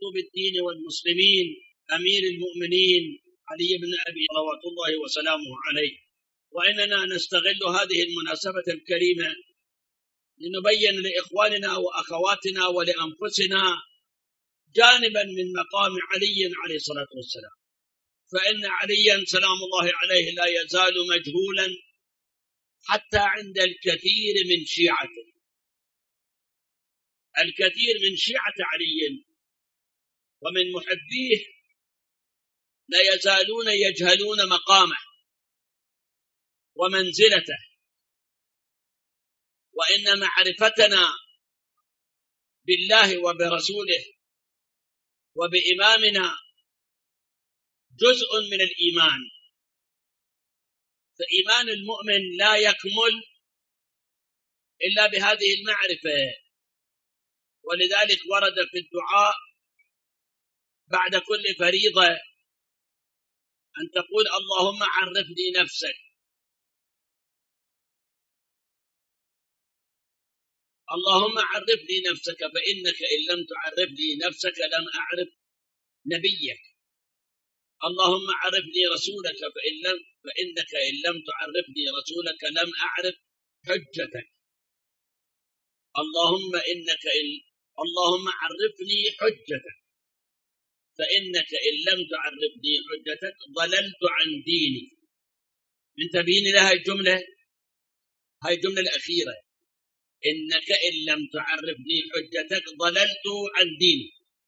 مكتوب الدين والمسلمين أمير المؤمنين علي بن أبي صلوات الله وسلامه عليه. وإننا نستغل هذه المناسبة الكريمة لنبين لإخواننا وأخواتنا ولأنفسنا جانبا من مقام علي عليه الصلاة والسلام. فإن عليا سلام الله عليه لا يزال مجهولا حتى عند الكثير من شيعته. الكثير من شيعة علي ومن محبيه لا يزالون يجهلون مقامه ومنزلته، وإن معرفتنا بالله وبرسوله وبإمامنا جزء من الإيمان. فإيمان المؤمن لا يكمل إلا بهذه المعرفة، ولذلك ورد في الدعاء بعد كل فريضة أن تقول اللهم عرفني نفسك، اللهم عرفني نفسك، فإنك إن لم تعرفني نفسك لم أعرف نبيك. اللهم عرفني رسولك، فإنك إن لم تعرفني رسولك لم أعرف حجتك. اللهم عرفني حجتك، فإنك إن لم تعرفني حجتك ضللت عن ديني. انتبهين لها هاي الجملة الأخيرة، إنك إن لم تعرفني حجتك ضللت عن ديني.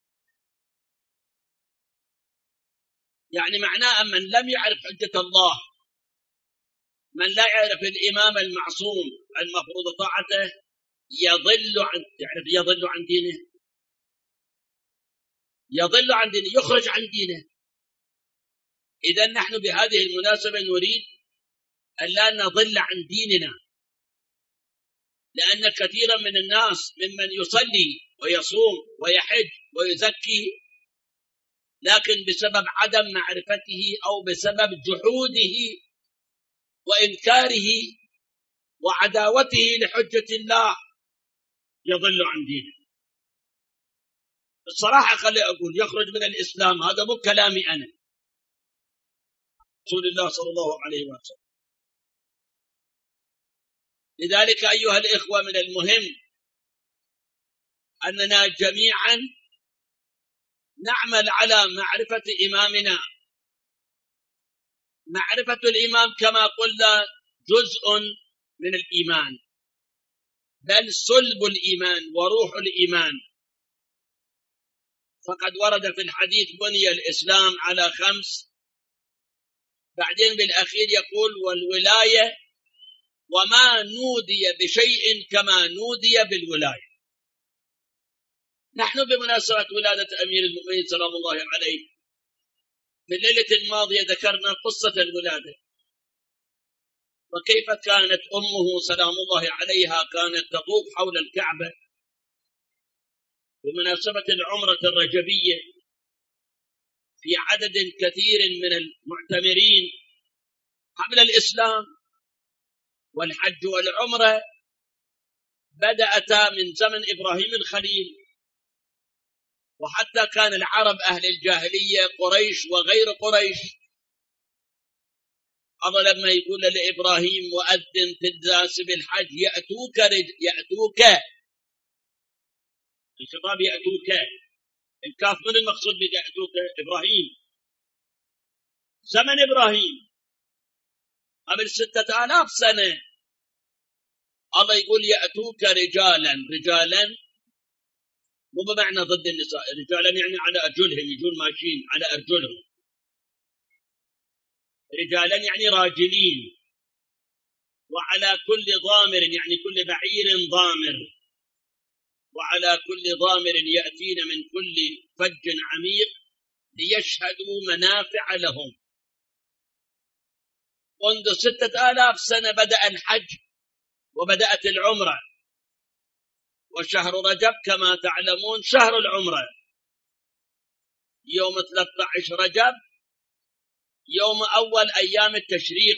يعني معناه من لم يعرف حجة الله، من لا يعرف الإمام المعصوم المفروض طاعته، يضل عن دينه، يضل عن دينه، يخرج عن دينه. إذا نحن بهذه المناسبة نريد أن لا نضل عن ديننا، لأن كثيرا من الناس ممن يصلي ويصوم ويحج ويزكي، لكن بسبب عدم معرفته أو بسبب جحوده وإنكاره وعداوته لحجة الله يضل عن دينه. الصراحة خلي أقول يخرج من الإسلام، هذا مو كلامي أنا، رسول الله صلى الله عليه وسلم. لذلك أيها الإخوة من المهم أننا جميعا نعمل على معرفة إمامنا. معرفة الإمام كما قلنا جزء من الإيمان، بل صلب الإيمان وروح الإيمان. فقد ورد في الحديث بني الإسلام على 5، بعدين بالأخير يقول والولاية وما نودي بشيء كما نودي بالولاية. نحن بمناسبة ولادة أمير المؤمنين سلام الله عليه في الليلة الماضية ذكرنا قصة الولادة، وكيف كانت أمه سلام الله عليها كانت تطوف حول الكعبة بمناسبة العمرة الرجبية في عدد كثير من المعتمرين قبل الإسلام. والحج والعمرة بدأتا من زمن إبراهيم الخليل، وحتى كان العرب أهل الجاهلية قريش وغير قريش الله لما يقول لإبراهيم وأذن في الناس بالحج يأتوك الخطاب يأتوك، الكاف من المقصود بيأتوك إبراهيم، زمن إبراهيم قبل 6000 سنة. الله يقول يأتوك رجالا مو بمعنى ضد النساء، رجالا يعني على أرجلهم، يجون ماشيين على أرجلهم، رجالا يعني راجلين، وعلى كل ضامر يعني كل بعير ضامر، وعلى كل ضامر يأتين من كل فج عميق ليشهدوا منافع لهم. منذ 6000 سنة بدأ الحج وبدأت العمرة، وشهر رجب كما تعلمون شهر العمرة، يوم 13 رجب يوم أول أيام التشريق،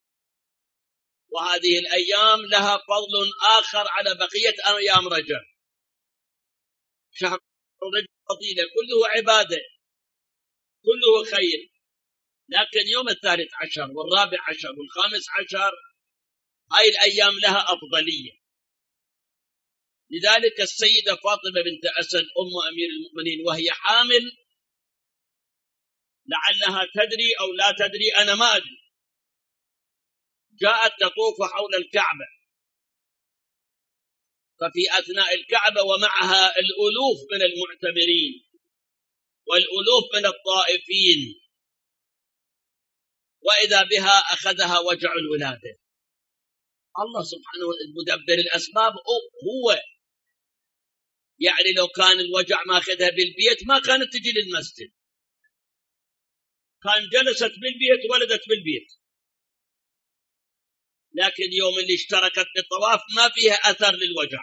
وهذه الأيام لها فضل آخر على بقية أيام رجب. شهر فضيلة، كله عبادة، كله خير. لكن يوم 13 وال14 وال15 هاي الأيام لها أفضلية. لذلك السيدة فاطمة بنت أسد أم أمير المؤمنين وهي حامل، لعلها تدري أو لا تدري، أنا ما أدري، جاءت تطوف حول الكعبة، ففي أثناء الكعبة ومعها الألوف من المعتمرين والألوف من الطائفين، وإذا بها أخذها وجع الولادة. الله سبحانه المدبر الأسباب هو، يعني لو كان الوجع ما أخذها بالبيت ما كانت تجي للمسجد، كان جلست بالبيت ولدت بالبيت. لكن يوم اللي اشتركت بالطواف ما فيها أثر للوجع،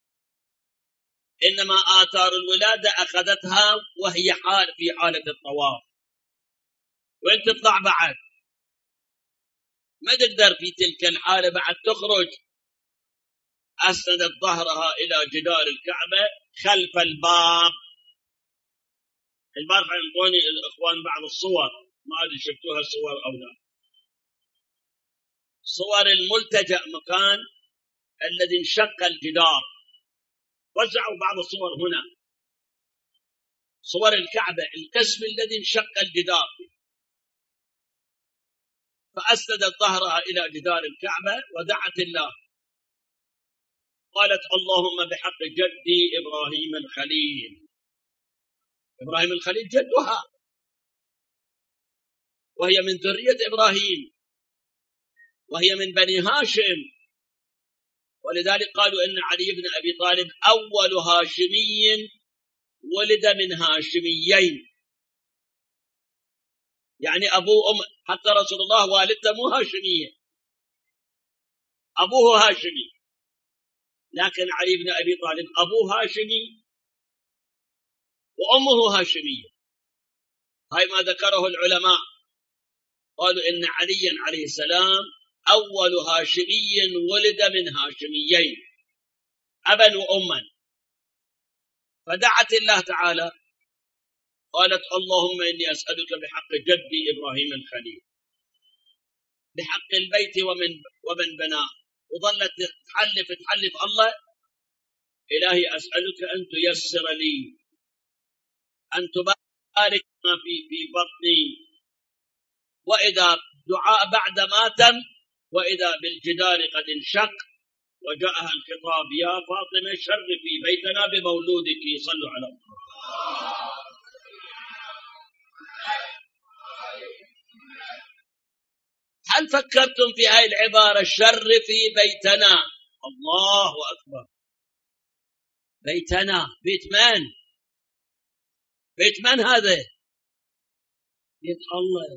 إنما آثار الولادة أخذتها وهي في حالة الطواف. وين تطلع بعد؟ ما تقدر في تلك الحالة بعد تخرج. أسندت ظهرها إلى جدار الكعبة خلف الباب. البارحة ينطوني الإخوان بعض الصور، ما أدري شفتوها الصور أو لا، صور الملتجأ، مكان الذي انشق الجدار، وزعوا بعض الصور هنا، صور الكعبة، القسم الذي انشق الجدار. فأسندت ظهرها إلى جدار الكعبة ودعت الله، قالت اللهم بحق جدي إبراهيم الخليل. إبراهيم الخليل جدها، وهي من ذرية إبراهيم، وهي من بني هاشم، ولذلك قالوا إن علي بن أبي طالب أول هاشمي ولد من هاشميين، يعني أبوه حتى رسول الله والدته مو هاشمية، أبوه هاشمي، لكن علي بن أبي طالب أبوه هاشمي وأمه هاشمية. هاي ما ذكره العلماء، قالوا إن عليا عليه السلام أول هاشمي ولد من هاشميين أبا وأما. فدعت الله تعالى، قالت اللهم إني أسألك بحق جدي إبراهيم الخليل، بحق البيت ومن بناه، وظلت تحلف الله، إلهي أسألك أن تيسر لي، أن تبارك ما في بطني. وإذا دعاء بعد ما تم، وإذا بالجدار قد انشق وجاءها الخطاب يا فاطمة شرفي بيتنا بمولودك، صلوا على الله. هل فكرتم في هذه العبارة شرفي بيتنا؟ الله أكبر، بيتنا، بيت من؟ بيت من هذا؟ بيت الله.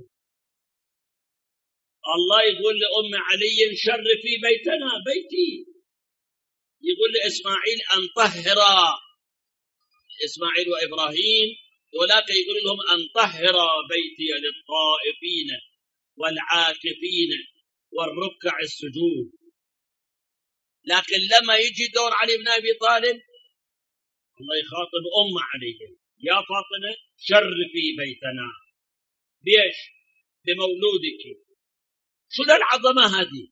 الله يقول لأم علي شرفي بيتنا، بيتي. يقول لإسماعيل أن طهرا، إسماعيل وإبراهيم ولكن يقول لهم أن طهرا بيتي للطائفين والعاكفين والركع السجود. لكن لما يجي دور علي بن أبي طالب، الله يخاطب أم علي، يا فاطمة شرفي بيتنا، بيش؟ بمولودك. شو ذا العظمة هذه؟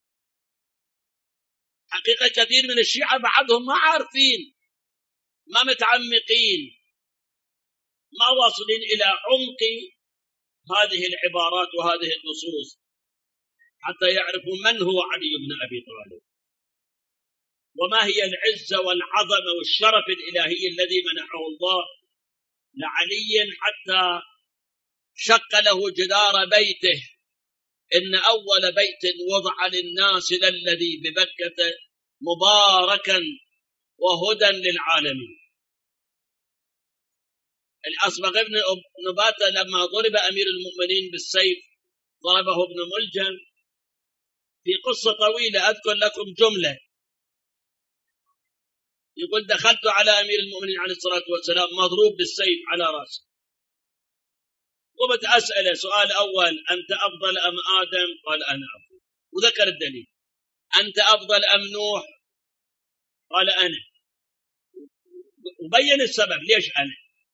حقيقة كثير من الشيعة بعضهم ما عارفين، ما متعمقين، ما واصلين إلى عمق هذه العبارات وهذه النصوص حتى يعرفوا من هو علي بن أبي طالب، وما هي العزة والعظمة والشرف الإلهي الذي منحه الله لعلي حتى شق له جدار بيته. إن أول بيت وضع للناس للذي ببكة مباركا وهدى للعالمين. الأصبغ ابن نباتة لما ضرب أمير المؤمنين بالسيف ضربه ابن ملجم، في قصة طويلة أذكر لكم جملة، يقول دخلت على أمير المؤمنين عليه الصلاة والسلام مضروب بالسيف على رأسه، قمت أسأله سؤال أول: أنت أفضل أم آدم؟ قال أنا أفضل، وذكر الدليل. أنت أفضل أم نوح؟ قال أنا، وبين السبب ليش أنا.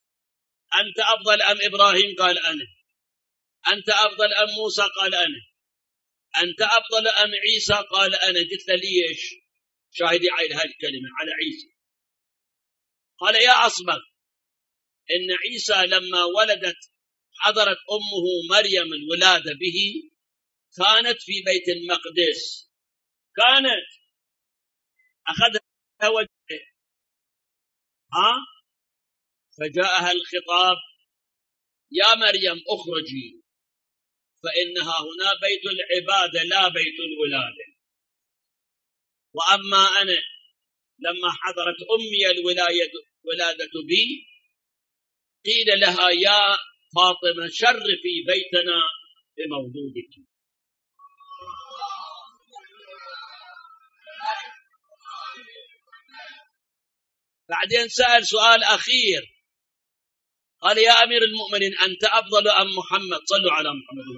أنت أفضل أم إبراهيم؟ قال أنا. أنت أفضل أم موسى؟ قال أنا. أنت أفضل أم عيسى؟ قال أنا. قلت له ليش؟ شاهدي على هذه الكلمة على عيسى. قال يا أصبغ، إن عيسى لما ولدت حضرت أمه مريم الولادة به كانت في بيت المقدس، كانت أخذها وجهه فجاءها الخطاب يا مريم اخرجي فإنها هنا بيت العبادة لا بيت الولادة. وأما أنا لما حضرت أمي الولادة بي قيل لها يا فاطمة شرفي بيتنا بمولودك. بعدين سأل سؤال أخير، قال يا أمير المؤمنين أنت أفضل أم محمد؟ صلوا على محمد.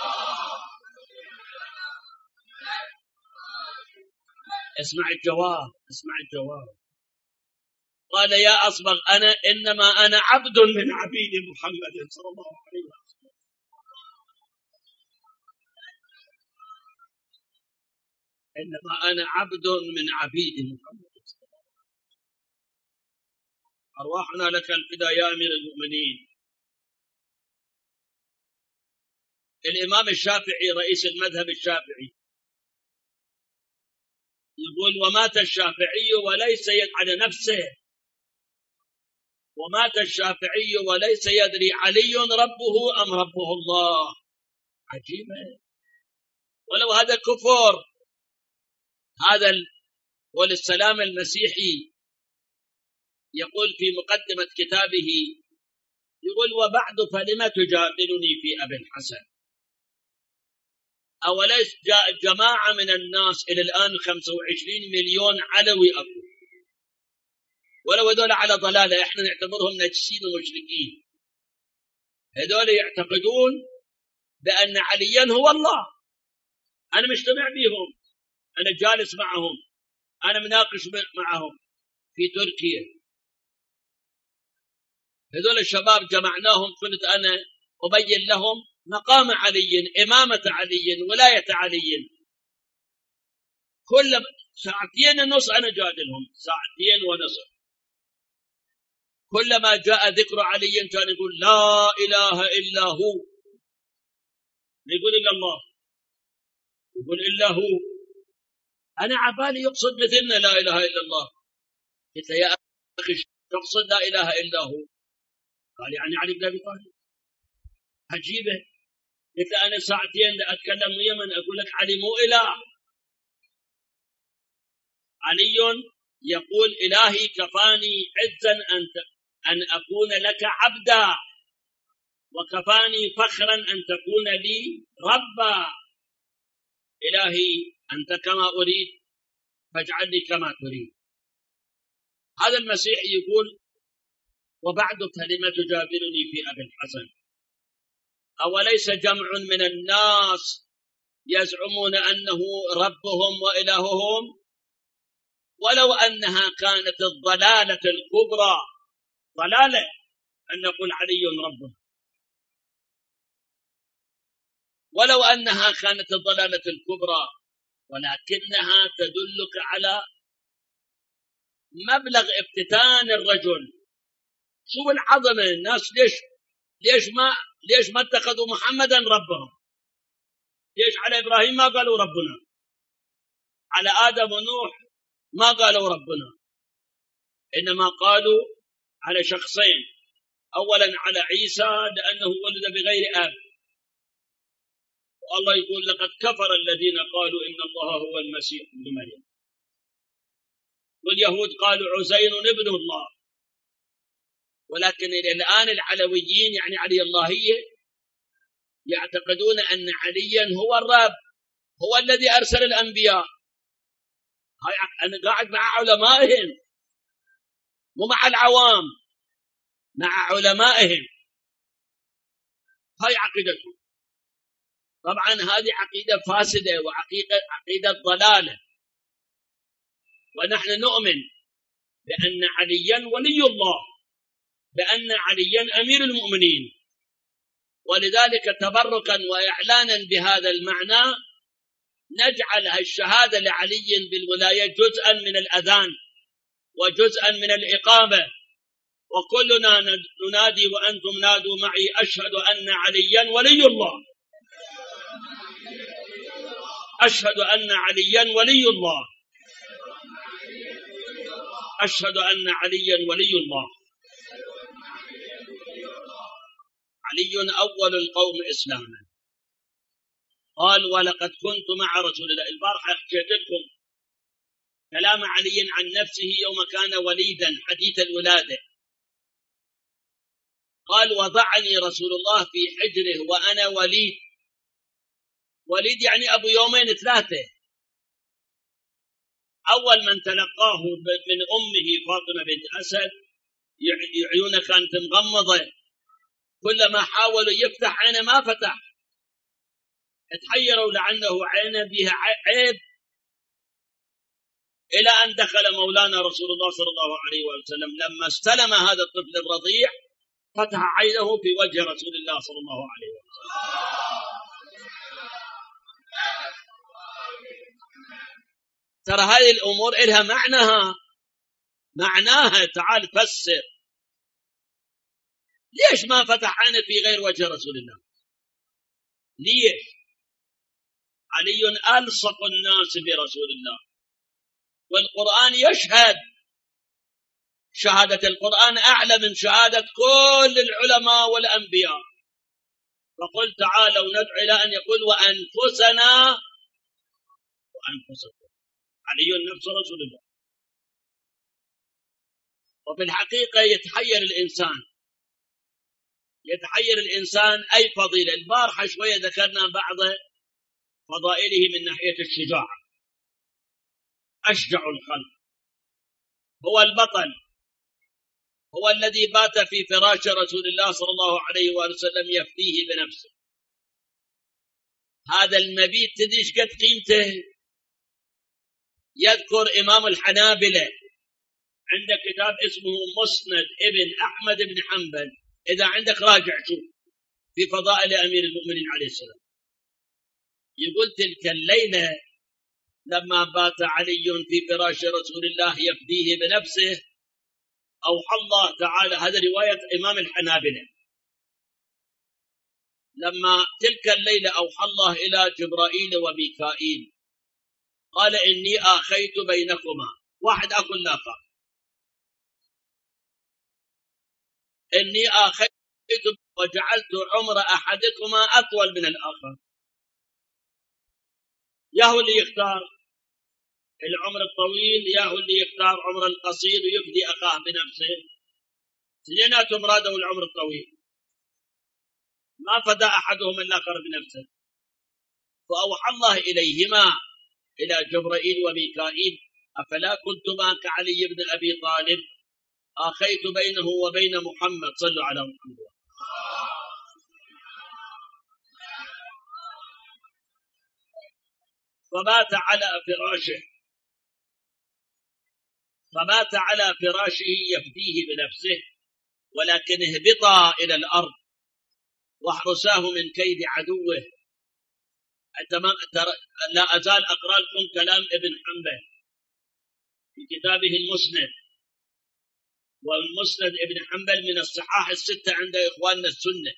اسمع الجواب، اسمع الجواب. قال يا أصبغ أنا إنما أنا عبد من عبيد محمد صلى الله عليه وسلم. إنما أنا عبد من عبيد محمد. أرواحنا لك الفداء يا أمير المؤمنين. الإمام الشافعي رئيس المذهب الشافعي يقول ومات الشافعي وليس على نفسه، ومات الشافعي وليس يدري علي ربه أم ربه الله. عجيبة. ولو هذا كفر. هذا والسلام المسيحي يقول في مقدمة كتابه، يقول وبعد فلما تجادلني في أبي الحسن؟ أوليس جاء جماعة من الناس إلى الآن 25 مليون علوي أكو، ولو هذول على ضلالة احنا نعتبرهم نجسين ومشركين. هذول يعتقدون بأن عليا هو الله. أنا مجتمع بهم، أنا جالس معهم، أنا مناقش معهم في تركيا. هذول الشباب جمعناهم، كنت أنا أبين لهم مقام علي، إمامة علي، ولاية علي. كل ساعتين ونص أنا جادلهم، ساعتين ونص. كلما جاء ذكر علي كان يقول لا إله إلا هو، يقول إلا الله، يقول إلا هو. أنا عبالي يقصد مثلنا لا إله إلا الله. قلت يا أخي تقصد لا إله إلا هو؟ قال يعني علي بن أبي طالب. عجيبة. قلت أنا ساعتين أتكلم يمن أقول لك علي مو إله. علي يقول إلهي كفاني عزا أن أكون لك عبدا، وكفاني فخرا أن تكون لي ربا. إلهي أنت كما أريد فاجعلني كما تريد. هذا المسيح يقول وبعد كلمة تجادلني في أبي الحسن. أوليس جمع من الناس يزعمون أنه ربهم وإلههم؟ ولو أنها كانت الضلالة الكبرى، ضلالة أن نقول علي ربنا، ولو أنها كانت الضلالة الكبرى، ولكنها تدلك على مبلغ افتتان الرجل. شوف العظمة. الناس ليش ما اتخذوا محمدا ربهم؟ ليش على إبراهيم ما قالوا ربنا؟ على آدم ونوح ما قالوا ربنا؟ إنما قالوا على شخصين. أولا على عيسى لأنه ولد بغير أب، والله يقول لقد كفر الذين قالوا إن الله هو المسيح ابن مريم، واليهود قالوا عزير ابن الله. ولكن إلى الآن العلويين يعني علي اللهية يعتقدون أن عليا هو الرب، هو الذي أرسل الأنبياء. أنا قاعد مع علمائهم مو مع العوام، مع علمائهم. هاي عقيدتهم. طبعا هذه عقيدة فاسدة وعقيدة ضلالة. ونحن نؤمن بأن عليا ولي الله بأن عليا أمير المؤمنين، ولذلك تبركا وإعلانا بهذا المعنى نجعل الشهادة لعلي بالولاية جزءا من الأذان وجزءا من الإقامة، وكلنا ننادي وأنتم نادوا معي: أشهد أن عليا ولي الله، أشهد أن عليا ولي الله، أشهد أن عليا ولي الله. علي أول القوم إسلاما. قال: ولقد كنت مع رسول الله. البارحة حكيت لكم كلام علي عن نفسه يوم كان وليدا حديث الولادة. قال: وضعني رسول الله في حجره وأنا وليد. وليد يعني أبو يومين ثلاثة. أول من تلقاه من أمه فاطمة بنت أسد عيونه كانت مغمضة، كلما حاولوا يفتح عينه ما فتح، تحيروا لعنه عينه بها عيب، إلى أن دخل مولانا رسول الله صلى الله عليه وسلم لما استلم هذا الطفل الرضيع فتح عينه في وجه رسول الله صلى الله عليه وسلم. ترى هذه الأمور إلها معناها. تعال فسر. ليش ما فتح عينه في غير وجه رسول الله؟ ليش؟ علي ألصق الناس برسول الله، والقرآن يشهد. شهادة القرآن أعلى من شهادة كل العلماء والأنبياء. فقل تعالوا ندعو إلى أن يقول: وأنفسنا وأنفسكم. علي نفس رسول الله. وفي الحقيقة يتحير الإنسان أي فضيلة. البارحة شوية ذكرنا بعض فضائله من ناحية الشجاعة. أشجع الخلق، هو البطل، هو الذي بات في فراش رسول الله صلى الله عليه وسلم يفديه بنفسه. هذا المبيت تدريش قد قيمته؟ يذكر إمام الحنابلة عند كتاب اسمه مسند ابن أحمد بن حنبل، إذا عندك راجع شوف، في فضائل أمير المؤمنين عليه السلام. يقول: تلك الليلة لما بات علي في فراش رسول الله يفديه بنفسه أوحى الله تعالى. هذا رواية إمام الحنابلة. لما تلك الليلة أوحى الله إلى جبرائيل وميكائيل قال: إني آخيت بينكما. واحد أكل لاقة. إني آخيت وجعلت عمر أحدكما أطول من الآخر. ياهو اللي يختار العمر الطويل، ياهو اللي يختار عمر القصير ويفدي أخاه بنفسه. اثنيناتهم رادوا العمر الطويل، ما فدى أحدهم الآخر بنفسه. فأوحى الله إليهما، إلى جبرائيل وميكائيل: أفلا كنتما كعلي بن أبي طالب آخيت بينه وبين محمد. صلوا على محمد. فمات على فراشه يفديه بنفسه، ولكن اهبطا إلى الأرض واحرساه من كيد عدوه. لا أزال أقرأ لكم كلام ابن حنبل في كتابه المسند. والمسند ابن حنبل من الصحاح الستة عند إخواننا السنة.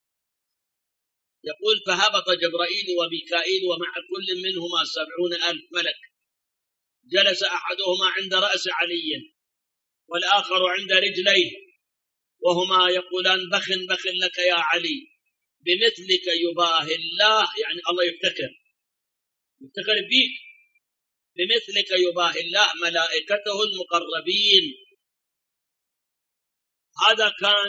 يقول: فهبط جبرائيل وميكائيل ومع كل منهما 70,000 ملك. جلس أحدهما عند رأس علي والآخر عند رجليه، وهما يقولان: بخ بخ لك يا علي، بمثلك يباهي الله. يعني الله يفتكر بيك. بمثلك يباهي الله ملائكته المقربين. هذا كان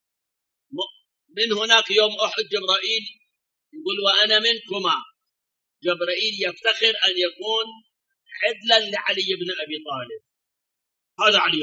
من هناك يوم أحد جبرائيل يقول: وأنا منكما. جبرائيل يفتخر أن يكون عدلا لعلي بن أبي طالب. هذا علي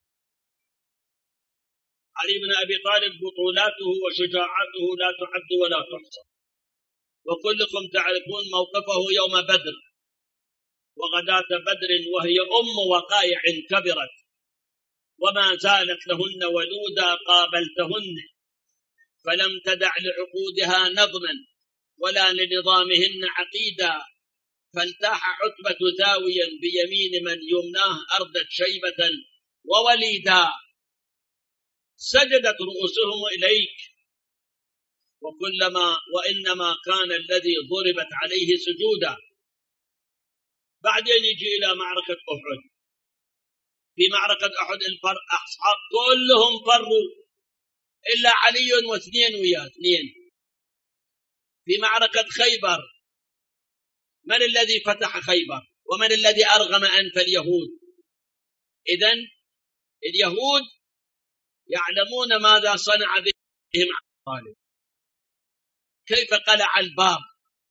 بن أبي طالب بطولاته وشجاعته لا تعد ولا تحصى، وكلكم تعرفون موقفه يوم بدر وغداة بدر، وهي أم وقائع كبرت. وما زالت لهن ولودا قابلتهن، فلم تدع لعقودها نظما ولا لنظامهن عقيدا، فالتاح عتبة ثاويا بيمين من يمناه أردت شيبة ووليدا، سجدت رؤوسهم إليك وإنما كان الذي ضربت عليه سجودا. بعدين يجي إلى معركة أحد. في معركة أحد أصحاب كلهم فروا إلا علي واثنين وياه اثنين. في معركة خيبر من الذي فتح خيبر ومن الذي أرغم أنف اليهود؟ إذن اليهود يعلمون ماذا صنع بهم طالب. كيف قلع الباب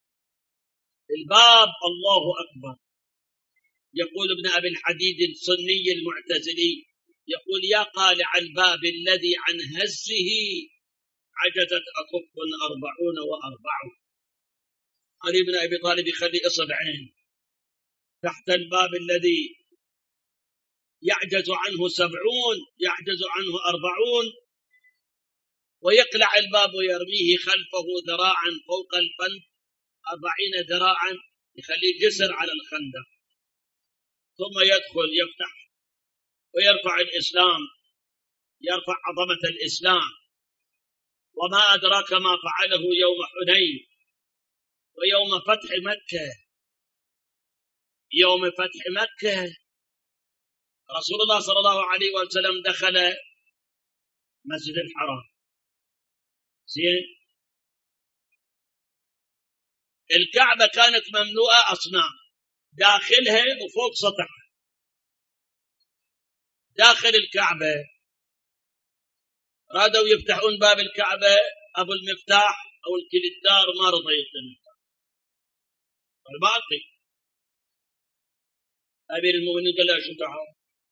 الله أكبر. يقول ابن أبي الحديد السني المعتزلي، يقول يا قالع الباب الذي عن هزه عجزت أكف 40 و40. علي بن أبي طالب يخلي إصبعين تحت الباب الذي يعجز عنه 70 يعجز عنه 40، ويقلع الباب ويرميه خلفه ذراعا فوق الفند 40 ذراعا، يخليه جسر على الخندق، ثم يدخل يفتح ويرفع الإسلام، يرفع عظمة الإسلام. وما أدراك ما فعله يوم حنين ويوم فتح مكة. يوم فتح مكة رسول الله صلى الله عليه وسلم دخل مسجد الحرام، زين، الكعبة كانت مملوءة أصنام داخلها وفوق سطحها. داخل الكعبة رادوا يفتحون باب الكعبة، أبو المفتاح أو الكلدار ما رضى يفتح المفتاح. الباقي أمير المؤمنين قال له شو تعال،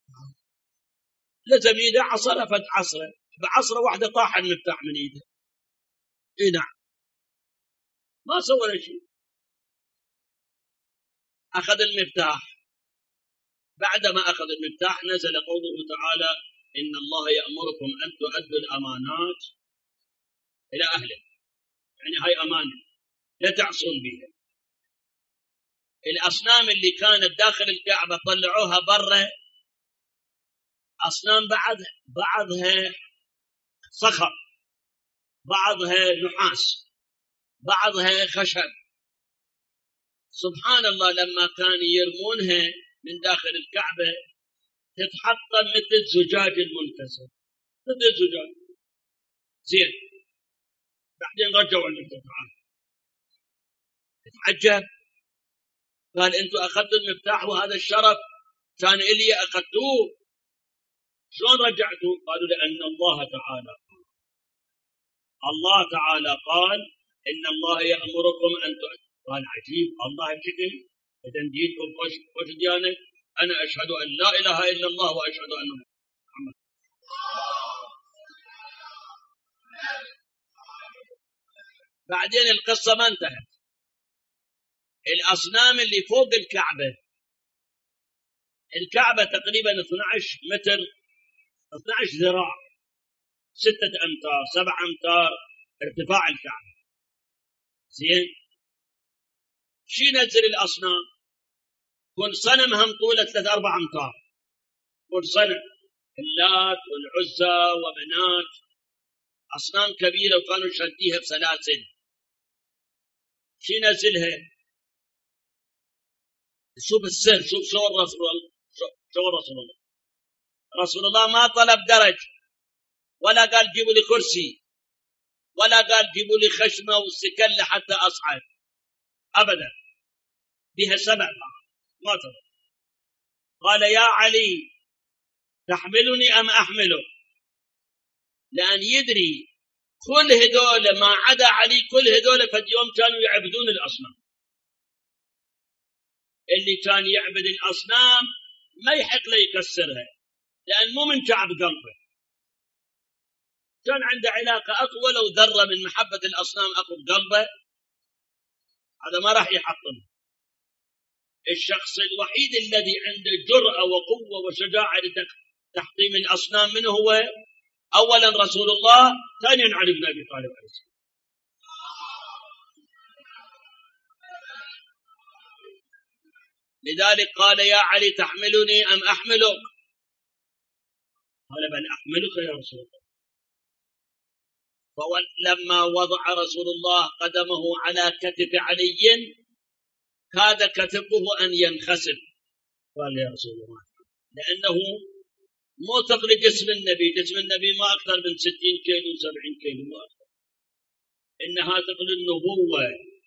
لزم يده عصره فد عصره، بعصره واحدة طاح المفتاح من يده. اي نعم، ما سوى شيء. أخذ المفتاح. بعدما أخذ المفتاح نزل قوله تعالى إن الله يأمركم أن تؤدوا الأمانات إلى أهله، يعني هاي أمانة لا تعصون بها. الأصنام اللي كانت داخل الكعبة طلعوها برا، أصنام بعضها صخر، بعضها نحاس، بعضها خشب. سبحان الله، لما كان يرمونها من داخل الكعبة تتحطم مثل الزجاج المنكسر، مثل الزجاج. زين، بعدين رجعوا المفتاح. تعجب، قال انتم اخذتوا المفتاح وهذا الشرف كان الي اخذتوه، شلون رجعتوا؟ قالوا لان الله تعالى قال ان الله يأمركم ان تؤدوا. قال عجيب، الله كذب، اذا دينكم وش ديانه؟ انا اشهد ان لا اله الا الله واشهد ان محمد. بعدين القصه ما انتهت. الأصنام اللي فوق الكعبة تقريبا 12 متر، 12 ذراع، 6 أمتار 7 أمتار ارتفاع الكعبة. زين، شي نزل الأصنام؟ كل صنم هم طوله 3-4 أمتار، كل صنم، اللات والعزى ومنات، أصنام كبيرة وكانوا شديها بسلاسل. شي نزلها؟ شوف السر، شوف شو رسول الله ما طلب درج، ولا قال جيبوا لي كرسي، ولا قال جيبوا لي خشمة وسكلة حتى أصعد، أبدا، بها 7 ما طلب. قال يا علي تحملني أم أحملك؟ لأن يدري كل هدول ما عدا علي، كل هدول فد يوم كانوا يعبدون الأصنام. اللي كان يعبد الأصنام ما يحق له يكسرها، لأن مو من شعب قلبه، كان عنده علاقة أقوى. لو ذرة من محبة الأصنام أقوى بقلبه، هذا ما راح يحطم. الشخص الوحيد الذي عنده جرأة وقوة وشجاعة تحطيم الأصنام منه هو أولا رسول الله، ثانيا علي بن أبي طالب عليه السلام. لذلك قال يا علي تحملني أم أحملك؟ قال بل أحملك يا رسول الله. فلما وضع رسول الله قدمه على كتف علي كاد كتفه أن ينخسف. قال يا رسول الله، لأنه مو ثقل جسم النبي، جسم النبي ما أكثر من 60 كيلو 70 كيلو، ما أكثر. إنها ثقل النبوة.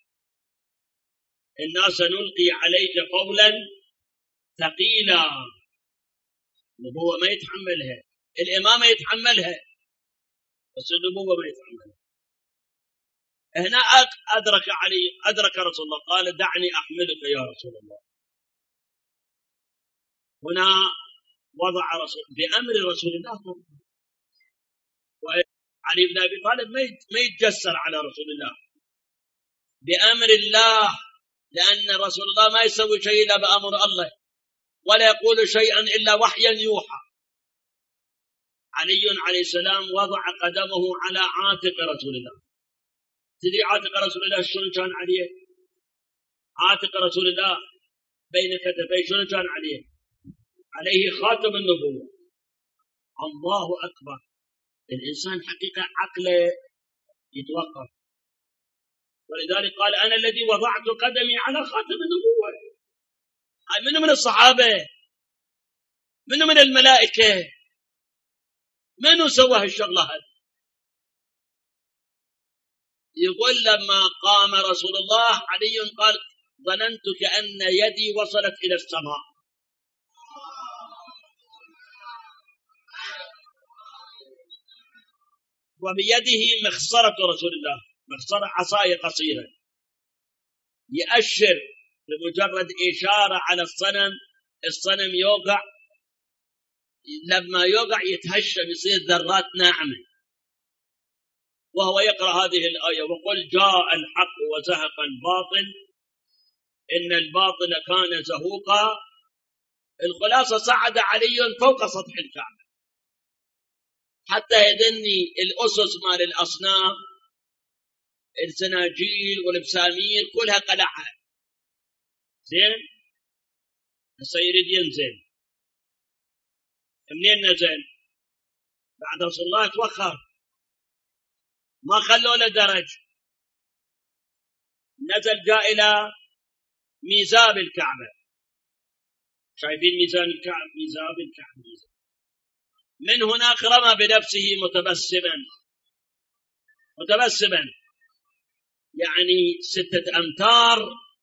إنا سنلقي عليك قولا ثقيلا. النبوة ما يتحملها، الإمامة يتحملها، بس النبوة ما يتحملها. هنا أدرك علي، أدرك رسول الله، قال دعني أحملك يا رسول الله. هنا وضع رسول بأمر رسول الله. وعلي بن أبي طالب ما يتجسر على رسول الله، بأمر الله، لأن رسول الله ما يسوي شيء إلا بأمر الله، ولا يقول شيئا إلا وحيا يوحى. علي عليه السلام وضع قدمه على عاتق رسول الله. تدري عاتق رسول الله شلون كان عليه؟ عاتق رسول الله بين كتفيه شلون كان عليه؟ عليه خاتم النبوة. الله أكبر. الإنسان حقيقة عقله يتوقف، ولذلك قال أنا الذي وضعت قدمي على خاتم النبوة. منو من الصحابة؟ منو من الملائكة؟ منو سوى هالشغلة هذه؟ يقول لما قام رسول الله علي قال ظننت كأن يدي وصلت إلى السماء. وبيده مخصرة رسول الله، مخصرة عصاية قصيرة، يأشر بمجرد إشارة على الصنم، الصنم يوقع، لما يوقع يتهشم يصير ذرات ناعمة. وهو يقرأ هذه الآية وقل جاء الحق وزهق الباطل إن الباطل كان زهوقا. الخلاصة صعد علي فوق سطح الكعبة حتى يدني الأسس مال الأصنام، السناجيل والبسامير كلها قلعها. زين، هسه يريد ينزل. منين نزل؟ بعد رسول الله توخر، ما خلوا له درج، نزل جاء إلى ميزاب الكعبة. شايفين ميزان الكعبة؟ ميزاب الكعبة. من هناك رمى بنفسه متبسما، يعني 6 أمتار،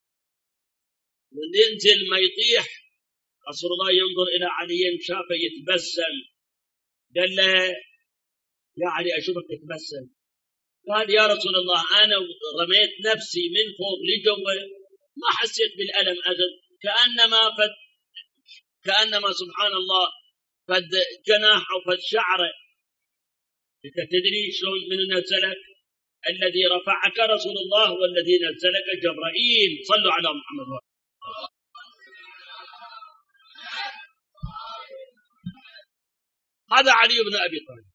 وننزل ما يطيح. رسول الله ينظر إلى علي شافه يتبسم، قال له يا علي أشوفك تتبسم. قال يا رسول الله أنا رميت نفسي من فوق لجوه ما حسيت بالألم أبدا، كأنما سبحان الله فد جناح أو فد شعره. أنت تدري شلون من نزلك؟ الذي رفعك رسول الله والذي نزلك جبرائيل. صلوا على محمد. هذا علي بن أبي طالب.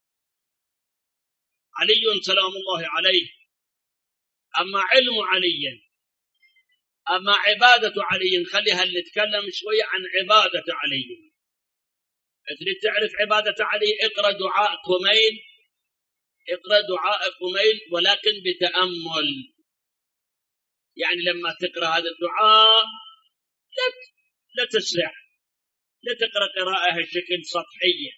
علي سلام الله عليه. أما علم علي، أما عبادة علي، خليها نتكلم شوية عن عبادة علي. تريد تعرف عبادة علي؟ اقرأ دعاء كميل، اقرأ دعاء كميل ولكن بتأمل. يعني لما تقرأ هذا الدعاء لا تسرع، لا تقرأ قراءة بشكل سطحية.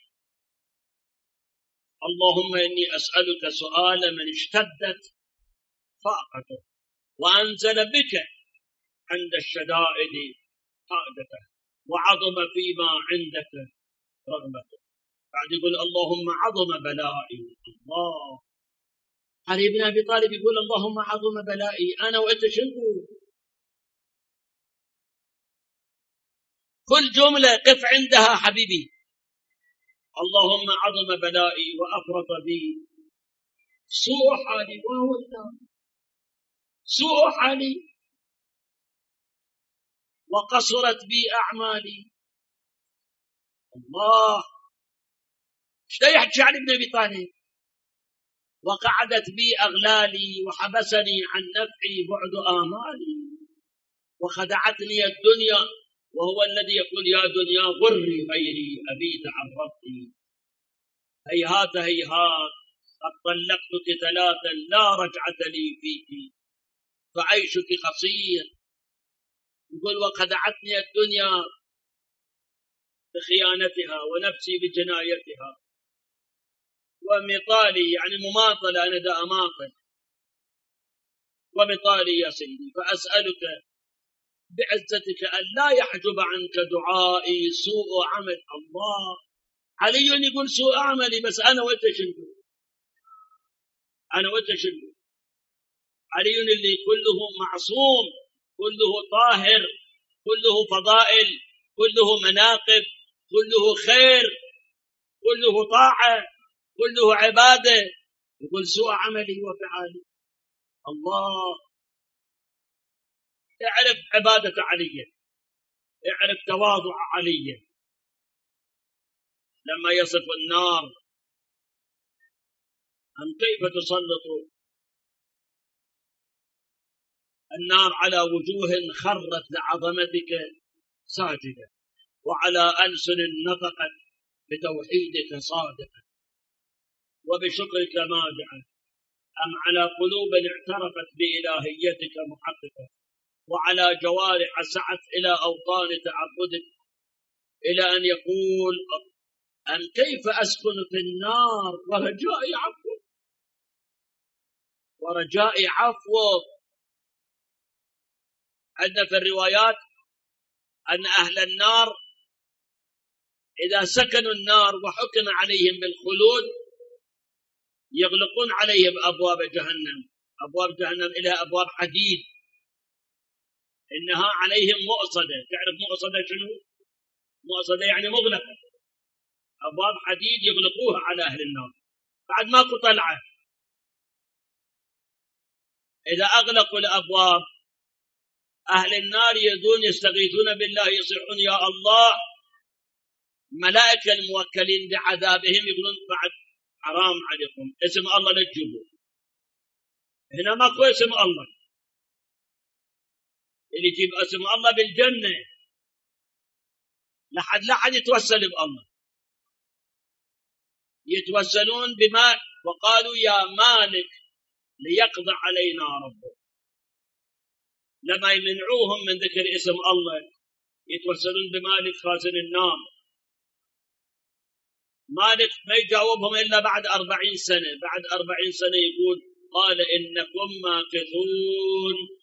اللهم إني أسألك سؤال من اشتدت فاقته وأنزل بك عند الشدائد قائدته وعظم فيما عندك رغبته. بعد يقول اللهم عظم بلائي. الله. علي بن أبي طالب يقول اللهم عظم بلائي. أنا وأنت شنو؟ كل جملة قف عندها حبيبي. اللهم عظم بلائي وأفرط بي سوء حالي، وهو سوء حالي، وقصرت بي أعمالي. الله. ايش يحكي عن ابن ابي طالب؟ وقعدت بي اغلالي وحبسني عن نفعي بعد امالي، وخدعتني الدنيا وهو الذي يقول يا دنيا غري غيري أبيت عن ربي. هيهات هيهات قد طلقتك ثلاثا لا رجعة لي فيك فعيشك قصير. يقول وخدعتني الدنيا بخيانتها ونفسي بجنايتها، ومطالي يعني مماطلة، أنا دا أماطل، ومطالي يا سيدي فأسألك بعزتك أن لا يحجب عنك دعائي سوء عمل. الله، علي يقول سوء عملي، بس أنا وأنت شنو؟ أنا وأنت شنو؟ علي اللي كله معصوم، كله طاهر، كله فضائل، كله مناقب، كله خير، كله طاعة، كله عبادة، يقول سوء عملي وفعالي. الله، اعرف عبادة علي، اعرف تواضع علي. لما يصف النار أم كيف تسلط النار على وجوه خرت لعظمتك ساجدة، وعلى ألسن نطقت بتوحيدك صادقة، وبشكرك ماجعة، أم على قلوب اعترفت بإلهيتك محققة، وعلى جوارح سعت إلى أوطان تعبدك، إلى أن يقول أم كيف أسكن في النار ورجائي عفوك، ورجائي عفوك. عندنا في الروايات أن أهل النار إذا سكنوا النار وحكم عليهم بالخلود يغلقون عليهم أبواب جهنم. أبواب جهنم إلى أبواب حديد، إنها عليهم مؤصدة. تعرف مؤصدة شنو؟ مؤصدة يعني مغلقة، أبواب حديد يغلقوها على أهل النار بعد ماكو طلعة. إذا أغلقوا الأبواب أهل النار يدون يستغيثون بالله، يصيحون يا الله. ملائكة الموكلين بعذابهم يقولون بعد حرام عليكم، اسم الله لا تجيبوا، هنا ماكو اسم الله. اللي يجيب اسم الله بالجنة لحد يتوسل بالله، يتوسلون بما وقالوا يا مالك ليقضى علينا ربك. لما يمنعوهم من ذكر اسم الله يتوسلون بمالك خازن النار. مالك ما يجاوبهم إلا بعد 40 سنة. بعد 40 سنة يقول قال إنكم ماكثون